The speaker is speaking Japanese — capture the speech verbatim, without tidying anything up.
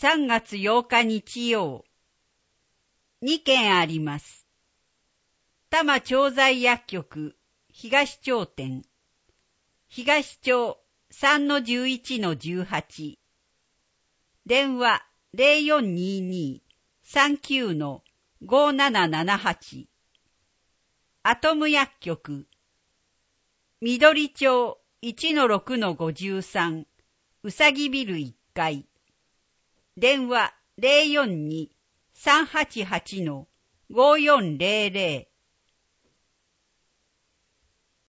さんがつようか日曜。にけんあります。多摩調剤薬局東町店、東町 さんのじゅういちのじゅうはち、電話 ゼロよんにーにーさんきゅうのごーななななはち、アトム薬局緑町 いちのろくのごじゅうさん、うさぎビルいっかい、電話 ゼロよんにーさんはちはちのごーよんゼロゼロ